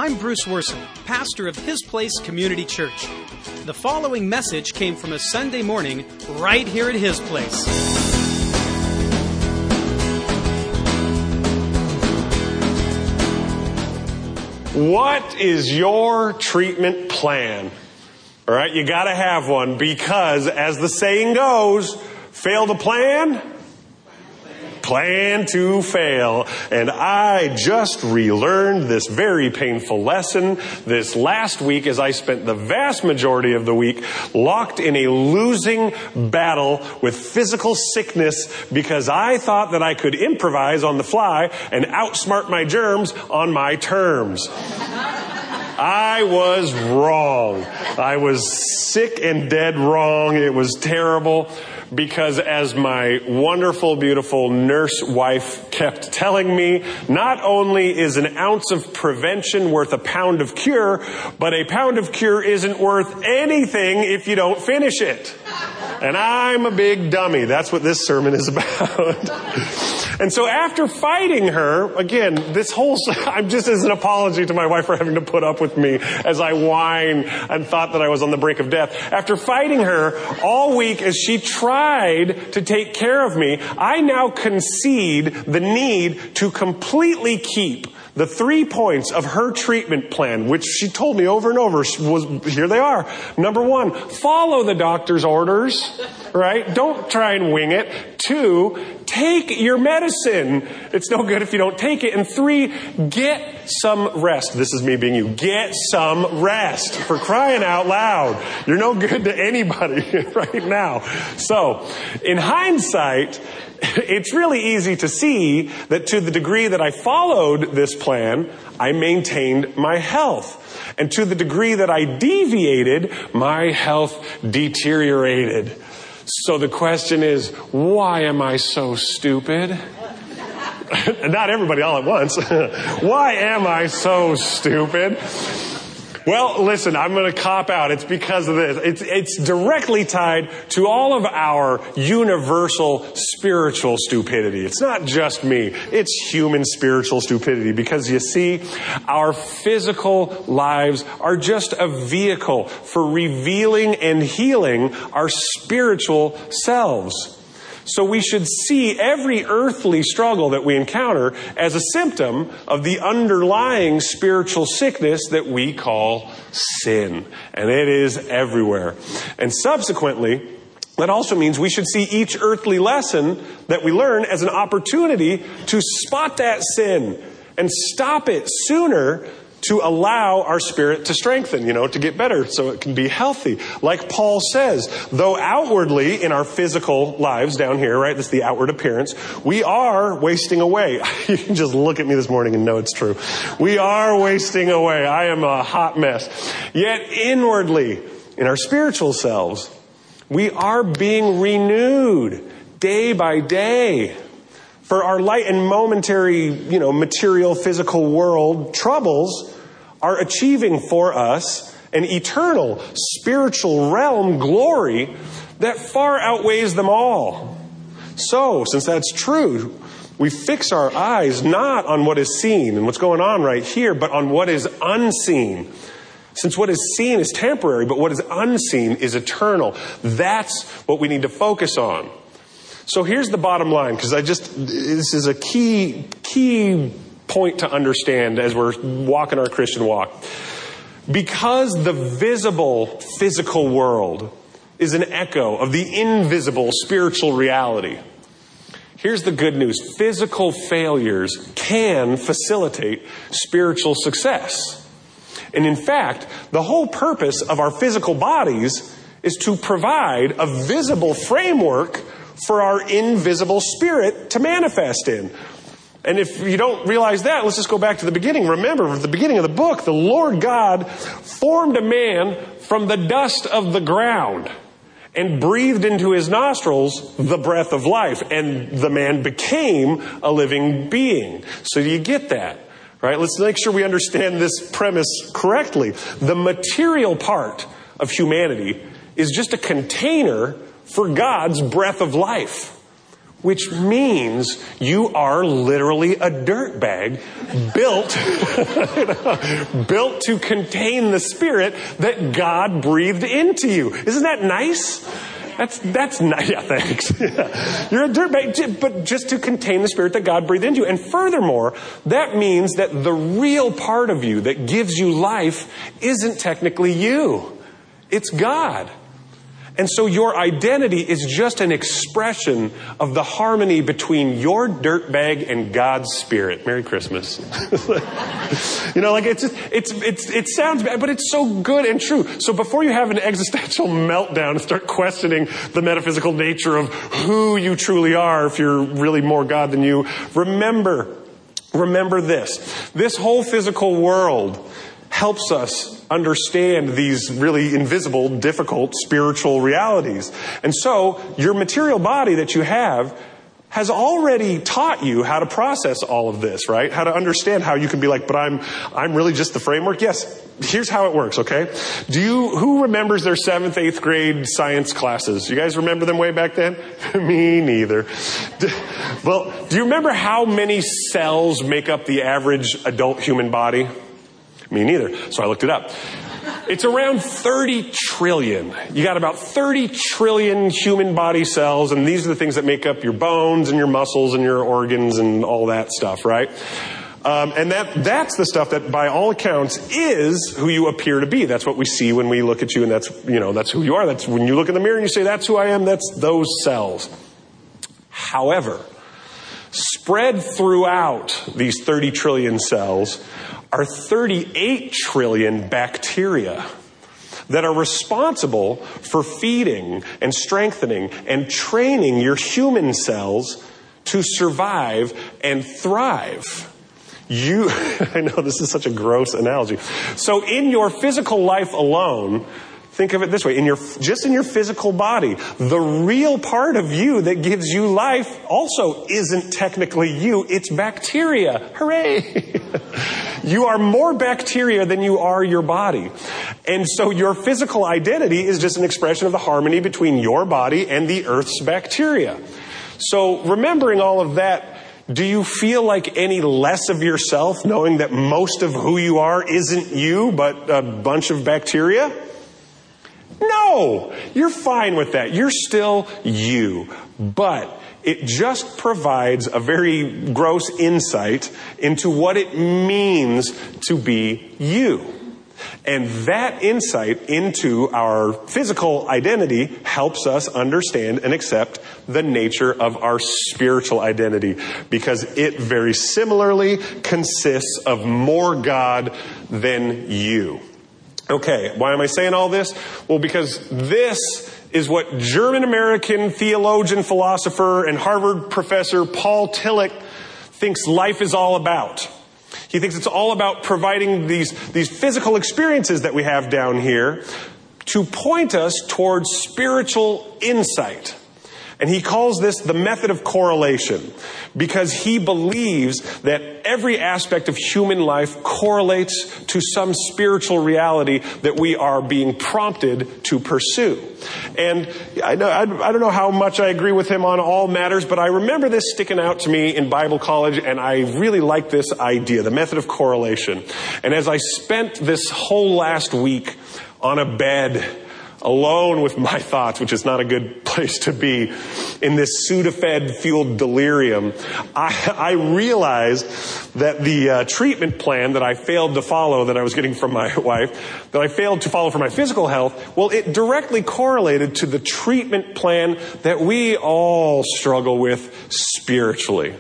I'm Bruce Worson, pastor of His Place Community Church. The following message came from a Sunday morning right here at His Place. What is your treatment plan? All right, you got to have one because, as the saying goes, fail to plan to fail. And I just relearned this very painful lesson this last week as I spent the vast majority of the week locked in a losing battle with physical sickness because I thought that I could improvise on the fly and outsmart my germs on my terms. I was wrong. I was sick and dead wrong. It was terrible because, as my wonderful, beautiful nurse wife kept telling me, not only is an ounce of prevention worth a pound of cure, but a pound of cure isn't worth anything if you don't finish it. And I'm a big dummy. That's what this sermon is about. And so after fighting her, again, I'm just as an apology to my wife for having to put up with me as I whine and thought that I was on the brink of death. After fighting her all week as she tried to take care of me, I now concede the need to completely keep the 3 points of her treatment plan, which she told me over and over, here they are. Number 1, follow the doctor's orders, right? Don't try and wing it. 2, take your medicine. It's no good if you don't take it. And 3, get some rest. This is me being you. Get some rest. For crying out loud. You're no good to anybody right now. So, in hindsight, it's really easy to see that to the degree that I followed this plan, I maintained my health. And to the degree that I deviated, my health deteriorated. So the question is, why am I so stupid? Not everybody all at once. Why am I so stupid? Well, listen, I'm going to cop out. It's because of this. It's directly tied to all of our universal spiritual stupidity. It's not just me. It's human spiritual stupidity because, you see, our physical lives are just a vehicle for revealing and healing our spiritual selves. So we should see every earthly struggle that we encounter as a symptom of the underlying spiritual sickness that we call sin. And it is everywhere. And subsequently, that also means we should see each earthly lesson that we learn as an opportunity to spot that sin and stop it sooner to allow our spirit to strengthen, to get better so it can be healthy. Like Paul says, though outwardly in our physical lives down here, right, that's the outward appearance, we are wasting away. You can just look at me this morning and know it's true. We are wasting away. I am a hot mess. Yet inwardly, in our spiritual selves, we are being renewed day by day. For our light and momentary, material, physical world troubles are achieving for us an eternal spiritual realm glory that far outweighs them all. So, since that's true, we fix our eyes not on what is seen and what's going on right here, but on what is unseen. Since what is seen is temporary, but what is unseen is eternal. That's what we need to focus on. So here's the bottom line, because this is a key point to understand as we're walking our Christian walk. Because the visible physical world is an echo of the invisible spiritual reality, here's the good news. Physical failures can facilitate spiritual success. And in fact, the whole purpose of our physical bodies is to provide a visible framework for our invisible spirit to manifest in. And if you don't realize that, let's just go back to the beginning. Remember, at the beginning of the book, the Lord God formed a man from the dust of the ground and breathed into his nostrils the breath of life. And the man became a living being. So do you get that? Right? Let's make sure we understand this premise correctly. The material part of humanity is just a container for God's breath of life. which means you are literally a dirtbag built to contain the Spirit that God breathed into you. Isn't that nice? That's nice. Yeah, thanks. Yeah. You're a dirtbag, but just to contain the Spirit that God breathed into you. And furthermore, that means that the real part of you that gives you life isn't technically you. It's God. And so your identity is just an expression of the harmony between your dirtbag and God's Spirit. Merry Christmas. It sounds bad, but it's so good and true. So before you have an existential meltdown and start questioning the metaphysical nature of who you truly are, if you're really more God than you, remember this. This whole physical world helps us understand these really invisible, difficult spiritual realities. And so your material body that you have has already taught you how to process all of this, right? How to understand how you can be like, but I'm really just the framework. Yes, here's how it works, okay? Who remembers their 7th, 8th grade science classes? You guys remember them way back then? Me neither. Well, do you remember how many cells make up the average adult human body? Me neither. So I looked it up. It's around 30 trillion. You got about 30 trillion human body cells, and these are the things that make up your bones and your muscles and your organs and all that stuff, right? And that's the stuff that, by all accounts, is who you appear to be. That's what we see when we look at you, and that's who you are. That's when you look in the mirror and you say, that's who I am, that's those cells. However, spread throughout these 30 trillion cells are 38 trillion bacteria that are responsible for feeding and strengthening and training your human cells to survive and thrive. I know this is such a gross analogy. So in your physical life alone, think of it this way, in your physical body, the real part of you that gives you life also isn't technically you, it's bacteria. Hooray! You are more bacteria than you are your body. And so your physical identity is just an expression of the harmony between your body and the earth's bacteria. So remembering all of that, do you feel like any less of yourself knowing that most of who you are isn't you, but a bunch of bacteria? No, you're fine with that. You're still you. But it just provides a very gross insight into what it means to be you. And that insight into our physical identity helps us understand and accept the nature of our spiritual identity, because it very similarly consists of more God than you. Okay, why am I saying all this? Well, because this is what German-American theologian, philosopher, and Harvard professor Paul Tillich thinks life is all about. He thinks it's all about providing these physical experiences that we have down here to point us towards spiritual insight. And he calls this the method of correlation, because he believes that every aspect of human life correlates to some spiritual reality that we are being prompted to pursue. And I don't know how much I agree with him on all matters, but I remember this sticking out to me in Bible college, and I really like this idea, the method of correlation. And as I spent this whole last week on a bed alone with my thoughts, which is not a good place to be, in this Sudafed-fueled delirium, I realized that the treatment plan that I failed to follow, that I was getting from my wife, that I failed to follow for my physical health, well, it directly correlated to the treatment plan that we all struggle with spiritually.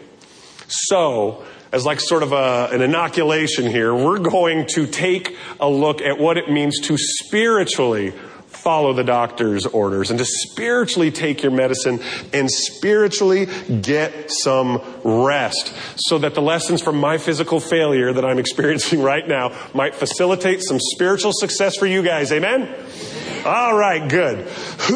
So, as like sort of an inoculation here, we're going to take a look at what it means to spiritually follow the doctor's orders and to spiritually take your medicine and spiritually get some rest, so that the lessons from my physical failure that I'm experiencing right now might facilitate some spiritual success for you guys. Amen? All right, good.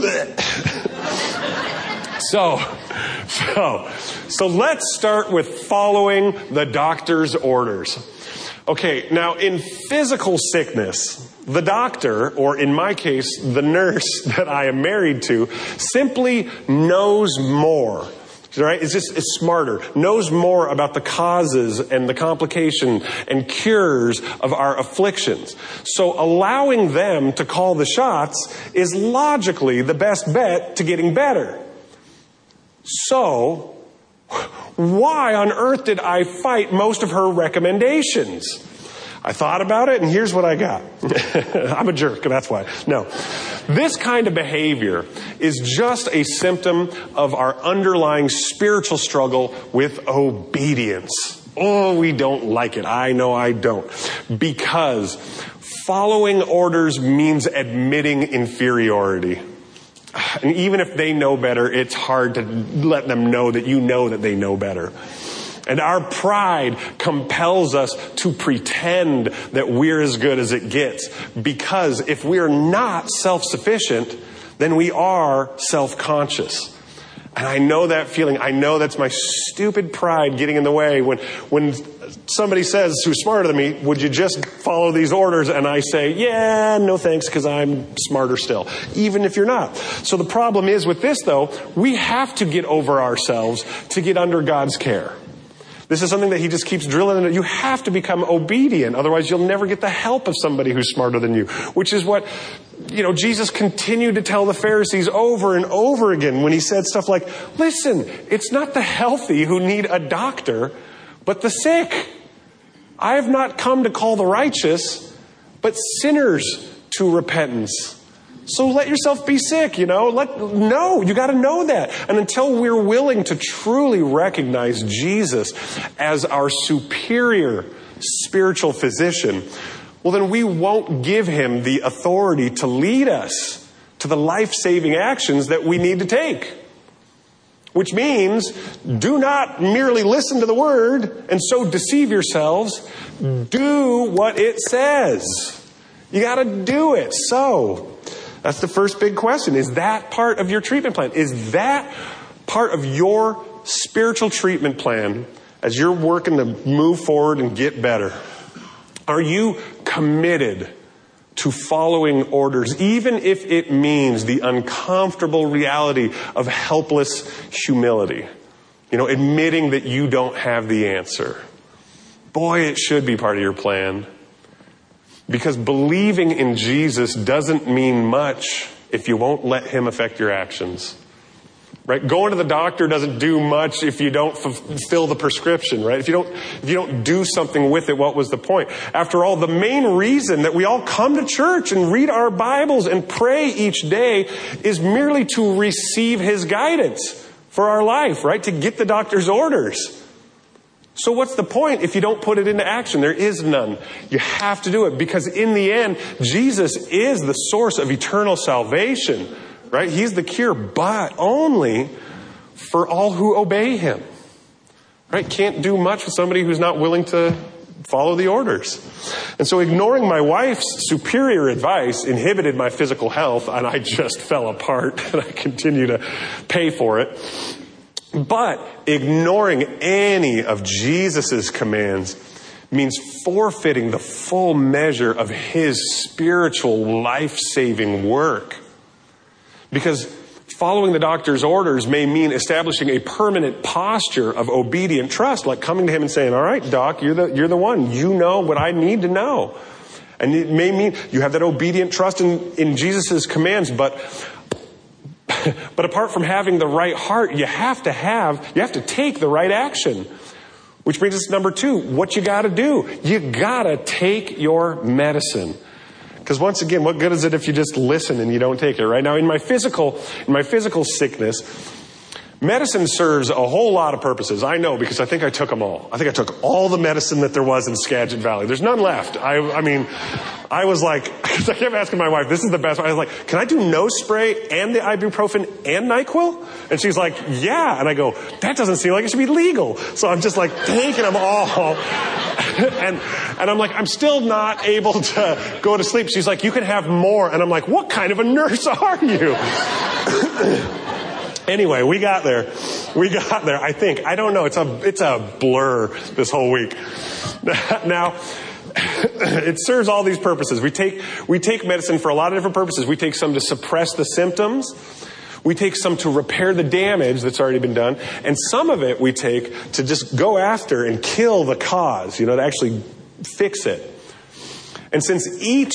So let's start with following the doctor's orders. Okay, now in physical sickness, the doctor, or in my case, the nurse that I am married to, simply knows more Right? It's smarter, knows more about the causes and the complication and cures of our afflictions. So allowing them to call the shots is logically the best bet to getting better. So, why on earth did I fight most of her recommendations? I thought about it, and here's what I got. I'm a jerk, that's why. No. This kind of behavior is just a symptom of our underlying spiritual struggle with obedience. Oh, we don't like it. I know I don't. Because following orders means admitting inferiority. And even if they know better, it's hard to let them know that they know better. And our pride compels us to pretend that we're as good as it gets. Because if we're not self-sufficient, then we are self-conscious. And I know that feeling. I know that's my stupid pride getting in the way. When somebody says, who's smarter than me, would you just follow these orders? And I say, yeah, no thanks, because I'm smarter still. Even if you're not. So the problem is with this, though, we have to get over ourselves to get under God's care. This is something that he just keeps drilling in. You have to become obedient. Otherwise, you'll never get the help of somebody who's smarter than you. Which is what, Jesus continued to tell the Pharisees over and over again when he said stuff like, listen, it's not the healthy who need a doctor, but the sick. I have not come to call the righteous, but sinners to repentance. So let yourself be sick, you got to know that. And until we're willing to truly recognize Jesus as our superior spiritual physician, well, then we won't give him the authority to lead us to the life-saving actions that we need to take. Which means, do not merely listen to the word and so deceive yourselves. Do what it says. You got to do it. So, that's the first big question. Is that part of your treatment plan? Is that part of your spiritual treatment plan as you're working to move forward and get better? Are you committed to following orders, even if it means the uncomfortable reality of helpless humility? Admitting that you don't have the answer. Boy, it should be part of your plan. Because believing in Jesus doesn't mean much if you won't let him affect your actions. Right? Going to the doctor doesn't do much if you don't fulfill the prescription, right? If you don't do something with it, what was the point? After all, the main reason that we all come to church and read our Bibles and pray each day is merely to receive his guidance for our life, right? To get the doctor's orders. So what's the point if you don't put it into action? There is none. You have to do it because in the end, Jesus is the source of eternal salvation, right? He's the cure, but only for all who obey him, right? Can't do much with somebody who's not willing to follow the orders. And so ignoring my wife's superior advice inhibited my physical health, and I just fell apart, and I continue to pay for it. But ignoring any of Jesus' commands means forfeiting the full measure of his spiritual life-saving work. Because following the doctor's orders may mean establishing a permanent posture of obedient trust, like coming to him and saying, all right, doc, you're the one. You know what I need to know. And it may mean you have that obedient trust in Jesus' commands, but apart from having the right heart, you have to take the right action. Which brings us to number 2. What you got to do? You got to take your medicine. Because once again, what good is it if you just listen and you don't take it, right? Now, in my physical sickness, medicine serves a whole lot of purposes. I know because I think I took them all. I think I took all the medicine that there was in Skagit Valley. There's none left. I was like, I kept asking my wife, this is the best one. I was like, can I do nose spray and the ibuprofen and NyQuil? And she's like, yeah. And I go, that doesn't seem like it should be legal. So I'm just like taking them all. And I'm like, I'm still not able to go to sleep. She's like, you can have more. And I'm like, what kind of a nurse are you? Anyway, we got there, I think. I don't know. It's a blur this whole week. Now, it serves all these purposes. We take medicine for a lot of different purposes. We take some to suppress the symptoms. We take some to repair the damage that's already been done. And some of it we take to just go after and kill the cause, to actually fix it. And since each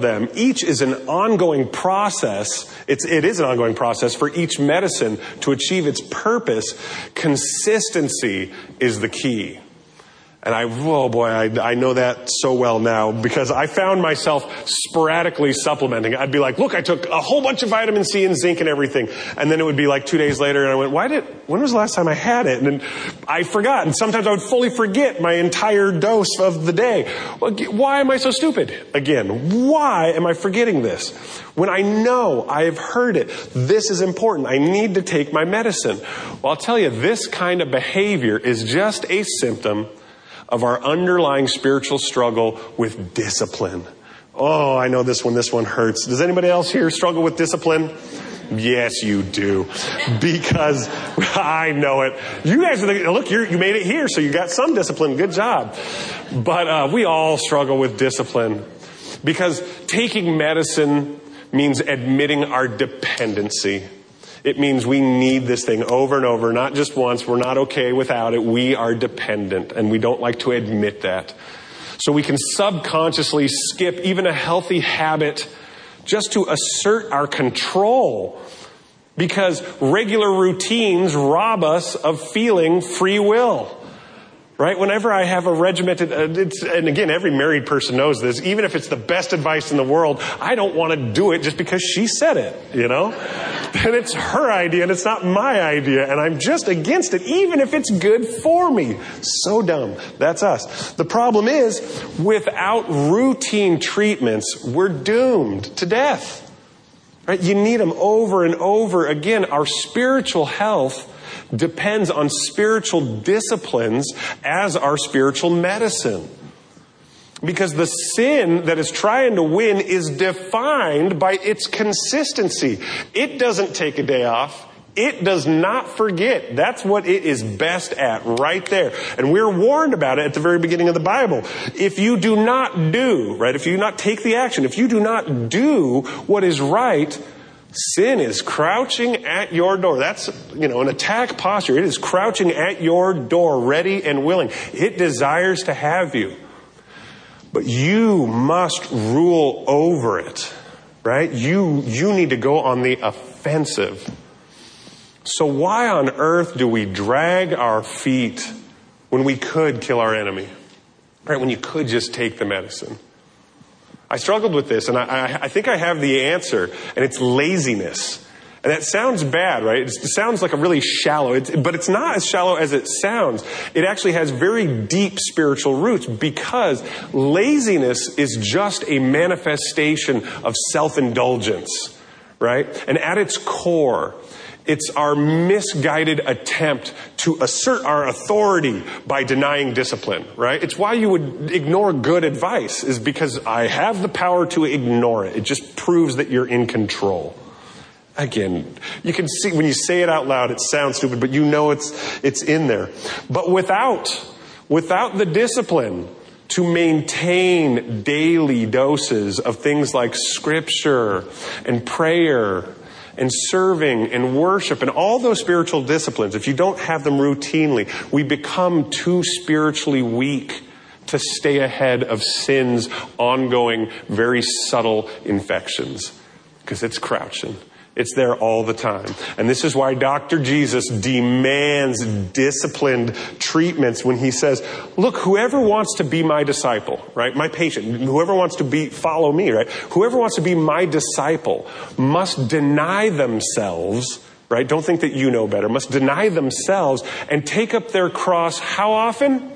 is an ongoing process, it is an ongoing process for each medicine to achieve its purpose, consistency is the key. And I know that so well now because I found myself sporadically supplementing. I'd be like, look, I took a whole bunch of vitamin C and zinc and everything. And then it would be like 2 days later and I went, when was the last time I had it? And then I forgot. And sometimes I would fully forget my entire dose of the day. Well, why am I so stupid? Again, why am I forgetting this? When I know I have heard it, this is important. I need to take my medicine. Well, I'll tell you, this kind of behavior is just a symptom of our underlying spiritual struggle with discipline. Oh, I know this one hurts. Does anybody else here struggle with discipline? Yes, you do. Because I know it. You guys are look, you made it here, so you got some discipline. Good job. But we all struggle with discipline. Because taking medicine means admitting our dependency. It means we need this thing over and over, not just once. We're not okay without it. We are dependent, and we don't like to admit that. So we can subconsciously skip even a healthy habit just to assert our control, because regular routines rob us of feeling free will. Right? Whenever I have a regimented, and again, every married person knows this, even if it's the best advice in the world, I don't want to do it just because she said it, And it's her idea and it's not my idea, and I'm just against it, even if it's good for me. So dumb. That's us. The problem is, without routine treatments, we're doomed to death. Right? You need them over and over again. Our spiritual health depends on spiritual disciplines as our spiritual medicine. Because the sin that is trying to win is defined by its consistency. It doesn't take a day off. It does not forget. That's what it is best at right there. And we're warned about it at the very beginning of the Bible. If you do not do, right, if you do not take the action, if you do not do what is right, sin is crouching at your door. That's, an attack posture. It is crouching at your door, ready and willing. It desires to have you. But you must rule over it, right? You need to go on the offensive. So why on earth do we drag our feet when we could kill our enemy? Right? When you could just take the medicine. I struggled with this, and I think I have the answer, and it's laziness. And that sounds bad, right? It sounds like a really shallow, but it's not as shallow as it sounds. It actually has very deep spiritual roots, because laziness is just a manifestation of self-indulgence, right? And at its core, it's our misguided attempt to assert our authority by denying discipline, right? It's why you would ignore good advice, is because I have the power to ignore it. It just proves that you're in control. Again, you can see when you say it out loud, it sounds stupid, but it's in there. But without the discipline to maintain daily doses of things like scripture and prayer and serving and worship and all those spiritual disciplines, if you don't have them routinely, we become too spiritually weak to stay ahead of sin's ongoing, very subtle infections, because it's crouching. It's there all the time. And this is why Dr. Jesus demands disciplined treatments when he says, look, whoever wants to be my disciple, right? My patient, whoever wants to follow me, right? Whoever wants to be my disciple must deny themselves, right? Don't think that you know better. Must deny themselves and take up their cross how often?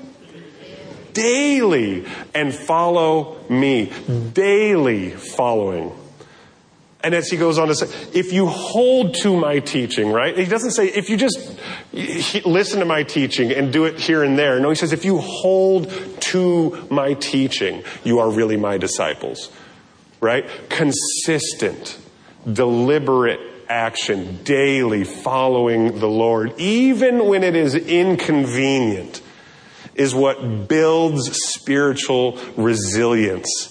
Daily. And follow me. Daily following. And as he goes on to say, if you hold to my teaching, right? He doesn't say if you just listen to my teaching and do it here and there. No, he says if you hold to my teaching, you are really my disciples, right? Consistent, deliberate action, daily following the Lord, even when it is inconvenient, is what builds spiritual resilience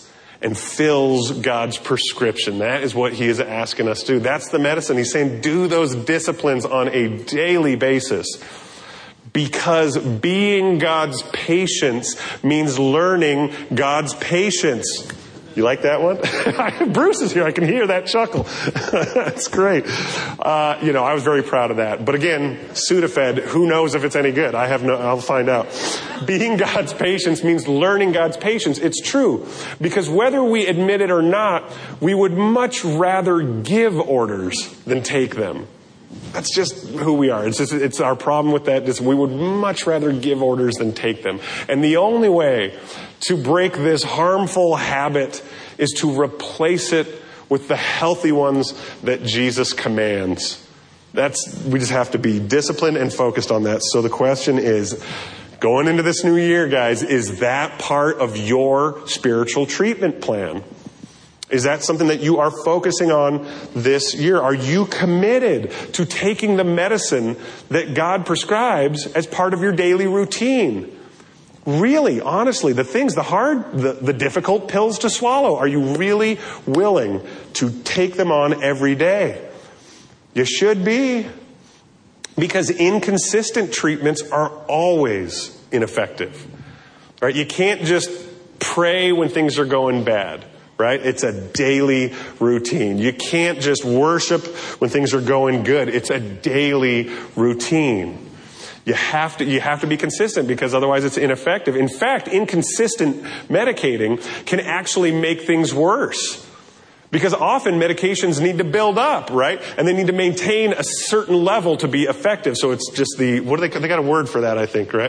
and fills God's prescription. That is what he is asking us to do. That's the medicine. He's saying do those disciplines on a daily basis. Because being God's patience means learning God's patience. You like that one? Bruce is here. I can hear that chuckle. That's great. I was very proud of that. But again, Sudafed, who knows if it's any good? I'll find out. Being God's patience means learning God's patience. It's true. Because whether we admit it or not, we would much rather give orders than take them. That's just who we are. It's our problem with that. We would much rather give orders than take them. And the only way to break this harmful habit is to replace it with the healthy ones that Jesus commands. We just have to be disciplined and focused on that. So the question is, going into this new year, guys, is that part of your spiritual treatment plan? Is that something that you are focusing on this year? Are you committed to taking the medicine that God prescribes as part of your daily routine? Really, honestly, the difficult pills to swallow, are you really willing to take them on every day? You should be. Because inconsistent treatments are always ineffective. Right? You can't just pray when things are going bad. Right? It's a daily routine. You can't just worship when things are going good. It's a daily routine. You have to be consistent because otherwise it's ineffective. In fact, inconsistent medicating can actually make things worse. Because often medications need to build up, right? And they need to maintain a certain level to be effective. So it's just they got a word for that, I think, right?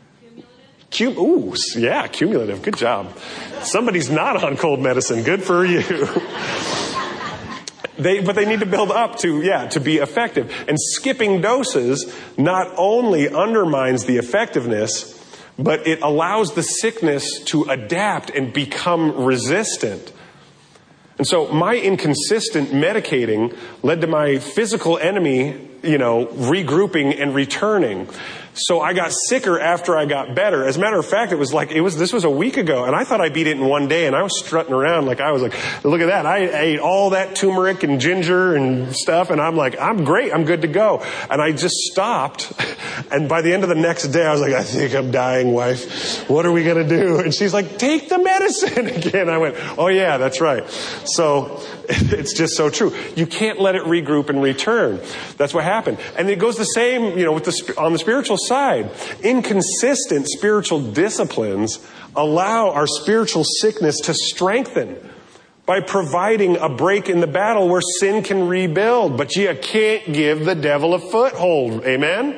Cumulative. Good job. Somebody's not on cold medicine. Good for you. But they need to build up to be effective. And skipping doses not only undermines the effectiveness, but it allows the sickness to adapt and become resistant. And so my inconsistent medicating led to my physical enemy, regrouping and returning. So I got sicker after I got better. As a matter of fact, this was a week ago, and I thought I beat it in one day, and I was strutting around look at that. I ate all that turmeric and ginger and stuff, and I'm like, I'm great, I'm good to go. And I just stopped, and by the end of the next day, I was like, I think I'm dying, wife. What are we going to do? And she's like, take the medicine again. I went, oh yeah, that's right. So it's just so true. You can't let it regroup and return. That's what happened. And it goes the same, on the spiritual side. Inconsistent spiritual disciplines allow our spiritual sickness to strengthen by providing a break in the battle where sin can rebuild. But you can't give the devil a foothold. Amen?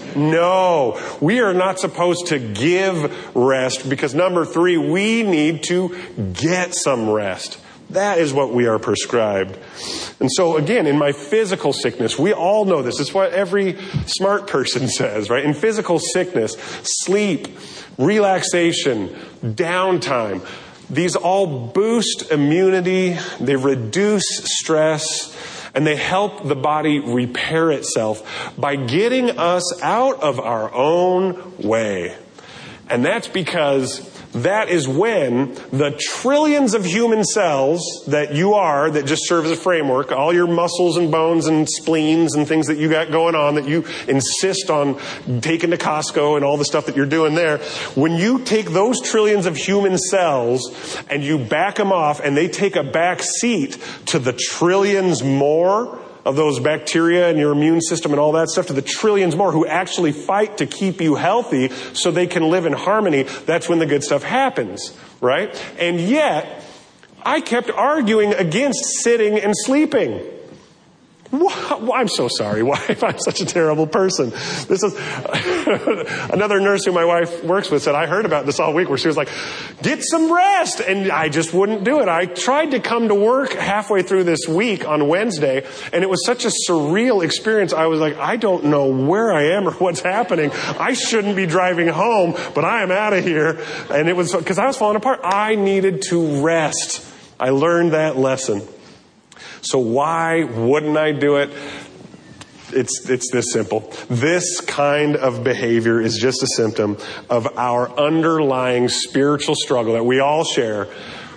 No, we are not supposed to give rest because number 3, we need to get some rest. That is what we are prescribed. And so again, in my physical sickness, we all know this. It's what every smart person says, right? In physical sickness, sleep, relaxation, downtime, these all boost immunity, they reduce stress, and they help the body repair itself by getting us out of our own way. And that's because that is when the trillions of human cells that just serve as a framework, all your muscles and bones and spleens and things that you got going on that you insist on taking to Costco and all the stuff that you're doing there, when you take those trillions of human cells and you back them off and they take a back seat to the trillions more of those bacteria in your immune system and all that stuff, to the trillions more who actually fight to keep you healthy so they can live in harmony, that's when the good stuff happens, right? And yet, I kept arguing against sitting and sleeping. I'm so sorry, wife. I'm such a terrible person. This is another nurse who my wife works with said, I heard about this all week where she was like, get some rest. And I just wouldn't do it. I tried to come to work halfway through this week on Wednesday, and it was such a surreal experience. I was like, I don't know where I am or what's happening. I shouldn't be driving home, but I am out of here. And it was because I was falling apart. I needed to rest. I learned that lesson. So why wouldn't I do it? It's this simple. This kind of behavior is just a symptom of our underlying spiritual struggle that we all share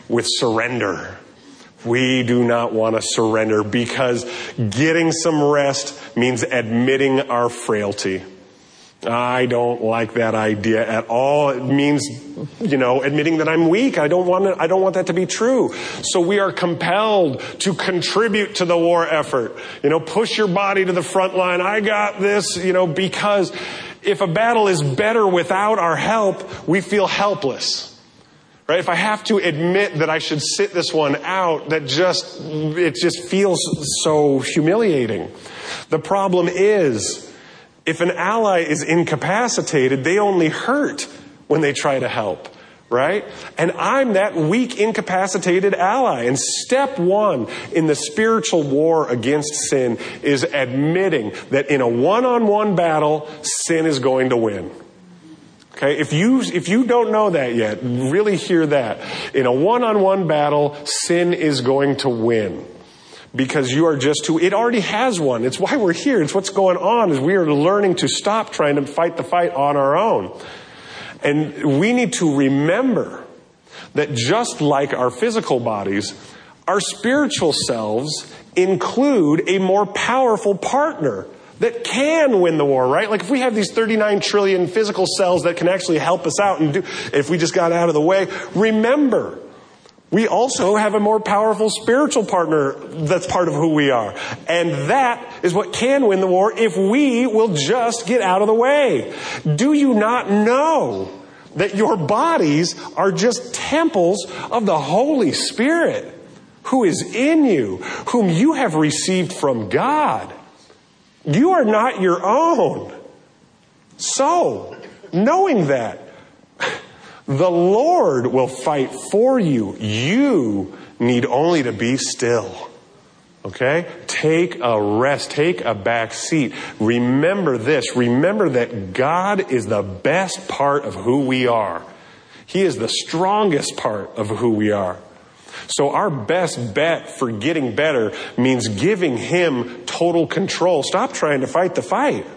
with surrender. We do not want to surrender because getting some rest means admitting our frailty. I don't like that idea at all. It means, admitting that I'm weak. I don't want that to be true. So we are compelled to contribute to the war effort. Push your body to the front line. I got this, because if a battle is better without our help, we feel helpless. Right? If I have to admit that I should sit this one out, it just feels so humiliating. The problem is, if an ally is incapacitated, they only hurt when they try to help, right? And I'm that weak, incapacitated ally. And step one in the spiritual war against sin is admitting that in a one-on-one battle, sin is going to win. Okay, if you don't know that yet, really hear that. In a one-on-one battle, sin is going to win. Because you are it already has won. It's why we're here. It's what's going on is we are learning to stop trying to fight the fight on our own. And we need to remember that just like our physical bodies, our spiritual selves include a more powerful partner that can win the war, right? Like if we have these 39 trillion physical cells that can actually help us out if we just got out of the way, remember, we also have a more powerful spiritual partner that's part of who we are. And that is what can win the war if we will just get out of the way. Do you not know that your bodies are just temples of the Holy Spirit who is in you, whom you have received from God? You are not your own. So, knowing that, the Lord will fight for you. You need only to be still. Okay? Take a rest. Take a back seat. Remember this. Remember that God is the best part of who we are. He is the strongest part of who we are. So our best bet for getting better means giving Him total control. Stop trying to fight the fight.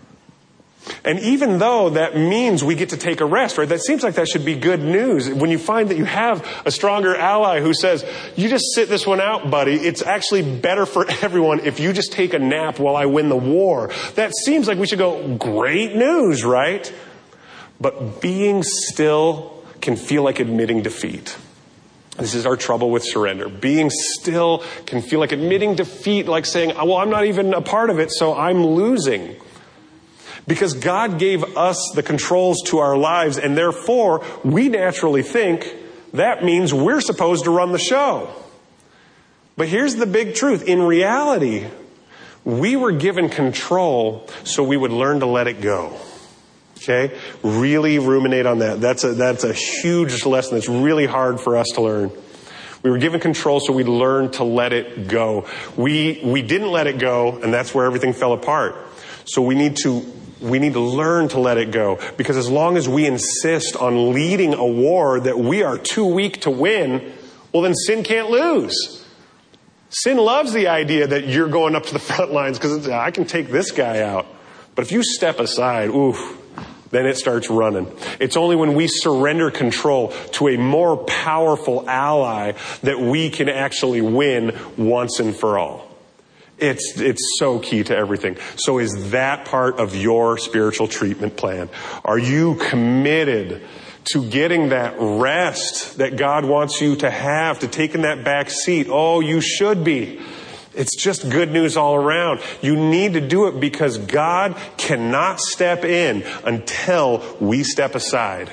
And even though that means we get to take a rest, right? That seems like that should be good news. When you find that you have a stronger ally who says, you just sit this one out, buddy. It's actually better for everyone if you just take a nap while I win the war. That seems like we should go, great news, right? But being still can feel like admitting defeat. This is our trouble with surrender. Being still can feel like admitting defeat, like saying, well, I'm not even a part of it, so I'm losing. Because God gave us the controls to our lives, and therefore, we naturally think that means we're supposed to run the show. But here's the big truth. In reality, we were given control so we would learn to let it go. Okay? Really ruminate on that. That's a huge lesson that's really hard for us to learn. We were given control so we'd learn to let it go. We didn't let it go, and that's where everything fell apart. So we need to learn to let it go. Because as long as we insist on leading a war that we are too weak to win, well, then sin can't lose. Sin loves the idea that you're going up to the front lines because I can take this guy out. But if you step aside, then it starts running. It's only when we surrender control to a more powerful ally that we can actually win once and for all. It's so key to everything. So is that part of your spiritual treatment plan? Are you committed to getting that rest that God wants you to have, to taking that back seat? Oh, you should be. It's just good news all around. You need to do it because God cannot step in until we step aside.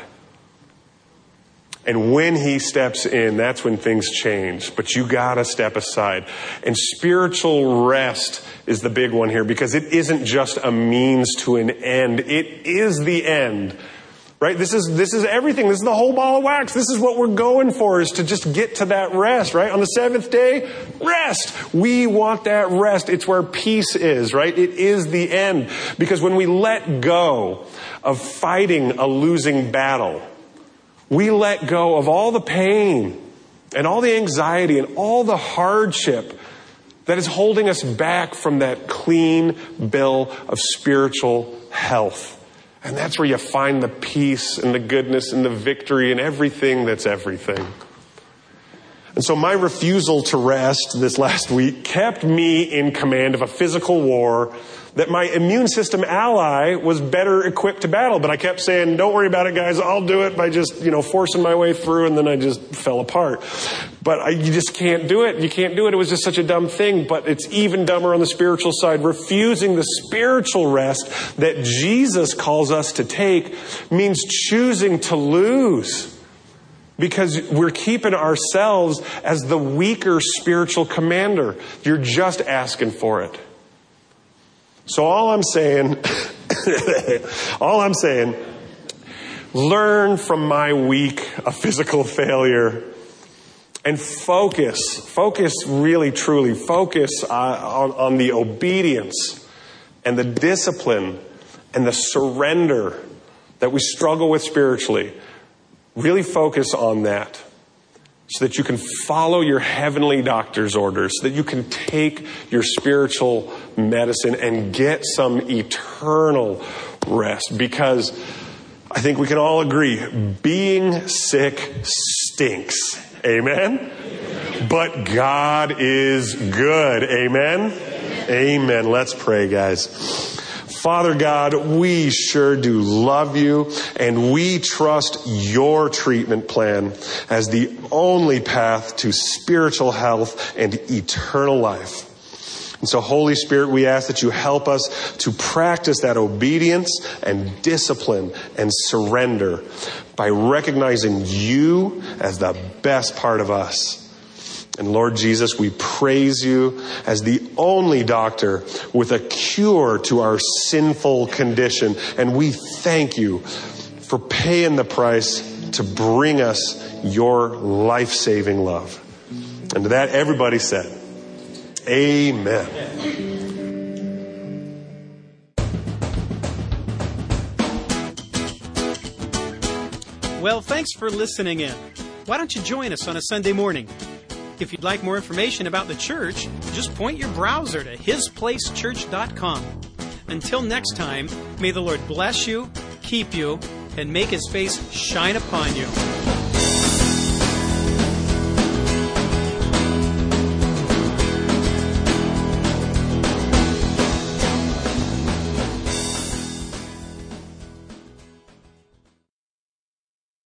And when He steps in, that's when things change. But you gotta step aside. And spiritual rest is the big one here because it isn't just a means to an end. It is the end. Right? This is everything. This is the whole ball of wax. This is what we're going for, is to just get to that rest, right? On the seventh day, rest. We want that rest. It's where peace is, right? It is the end. Because when we let go of fighting a losing battle, we let go of all the pain and all the anxiety and all the hardship that is holding us back from that clean bill of spiritual health. And that's where you find the peace and the goodness and the victory and everything that's everything. And so my refusal to rest this last week kept me in command of a physical war that my immune system ally was better equipped to battle. But I kept saying, don't worry about it, guys. I'll do it by just, forcing my way through. And then I just fell apart. But you just can't do it. You can't do it. It was just such a dumb thing. But it's even dumber on the spiritual side. Refusing the spiritual rest that Jesus calls us to take means choosing to lose. Because we're keeping ourselves as the weaker spiritual commander. You're just asking for it. So all I'm saying, learn from my week of physical failure and focus really truly, focus on the obedience and the discipline and the surrender that we struggle with spiritually. Really focus on that so that you can follow your heavenly doctor's orders, so that you can take your spiritual medicine and get some eternal rest. Because I think we can all agree, being sick stinks. Amen? But God is good. Amen? Amen. Let's pray, guys. Father God, we sure do love you, and we trust your treatment plan as the only path to spiritual health and eternal life. And so, Holy Spirit, we ask that you help us to practice that obedience and discipline and surrender by recognizing you as the best part of us. And Lord Jesus, we praise you as the only doctor with a cure to our sinful condition. And we thank you for paying the price to bring us your life-saving love. And to that, everybody said, amen. Well, thanks for listening in. Why don't you join us on a Sunday morning? If you'd like more information about the church, just point your browser to hisplacechurch.com. Until next time, may the Lord bless you, keep you, and make his face shine upon you.